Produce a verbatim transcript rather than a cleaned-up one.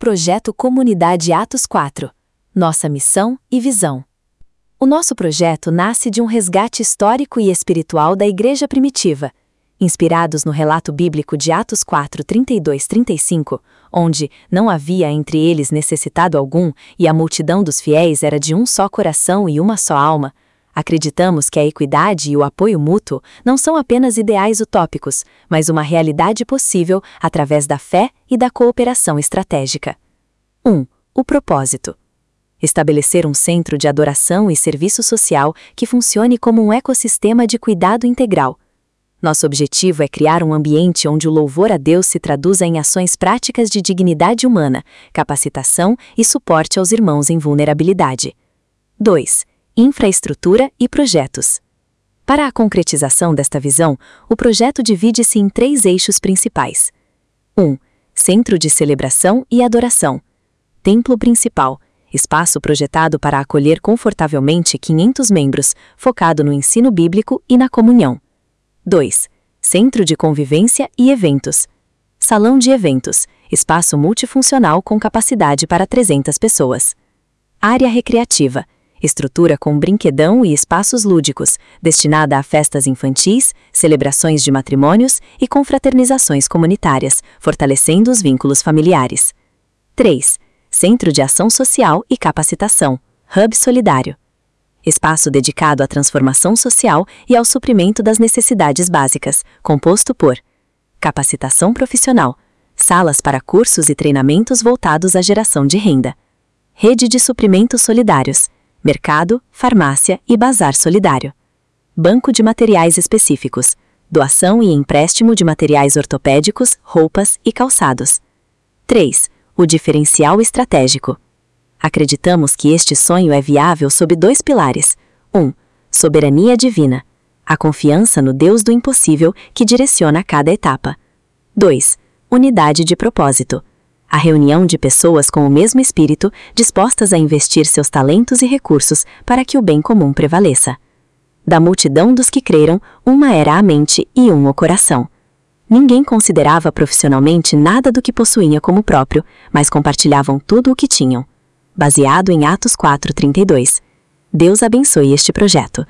Projeto Comunidade Atos quatro. Nossa missão e visão. O nosso projeto nasce de um resgate histórico e espiritual da Igreja primitiva, inspirados no relato bíblico de Atos quatro, trinta e dois a trinta e cinco, onde não havia entre eles necessitado algum e a multidão dos fiéis era de um só coração e uma só alma. Acreditamos que a equidade e o apoio mútuo não são apenas ideais utópicos, mas uma realidade possível através da fé e da cooperação estratégica. um. O propósito. Estabelecer um centro de adoração e serviço social que funcione como um ecossistema de cuidado integral. Nosso objetivo é criar um ambiente onde o louvor a Deus se traduza em ações práticas de dignidade humana, capacitação e suporte aos irmãos em vulnerabilidade. dois. Infraestrutura e projetos. Para a concretização desta visão, o projeto divide-se em três eixos principais. um. Centro de celebração e adoração. Templo principal. Espaço projetado para acolher confortavelmente quinhentos membros, focado no ensino bíblico e na comunhão. dois. Centro de convivência e eventos. Salão de eventos. Espaço multifuncional com capacidade para trezentas pessoas. Área recreativa. Estrutura com brinquedão e espaços lúdicos, destinada a festas infantis, celebrações de matrimônios e confraternizações comunitárias, fortalecendo os vínculos familiares. três. Centro de Ação Social e Capacitação, Hub Solidário. Espaço dedicado à transformação social e ao suprimento das necessidades básicas, composto por capacitação profissional, salas para cursos e treinamentos voltados à geração de renda, rede de suprimentos solidários, mercado, farmácia e bazar solidário, banco de materiais específicos, doação e empréstimo de materiais ortopédicos, roupas e calçados. três. O diferencial estratégico. Acreditamos que este sonho é viável sob dois pilares. um. Soberania divina. A confiança no Deus do impossível que direciona cada etapa. dois. Unidade de propósito. A reunião de pessoas com o mesmo espírito, dispostas a investir seus talentos e recursos para que o bem comum prevaleça. Da multidão dos que creram, uma era a mente e um o coração. Ninguém considerava profissionalmente nada do que possuía como próprio, mas compartilhavam tudo o que tinham. Baseado em Atos quatro, trinta e dois. Deus abençoe este projeto.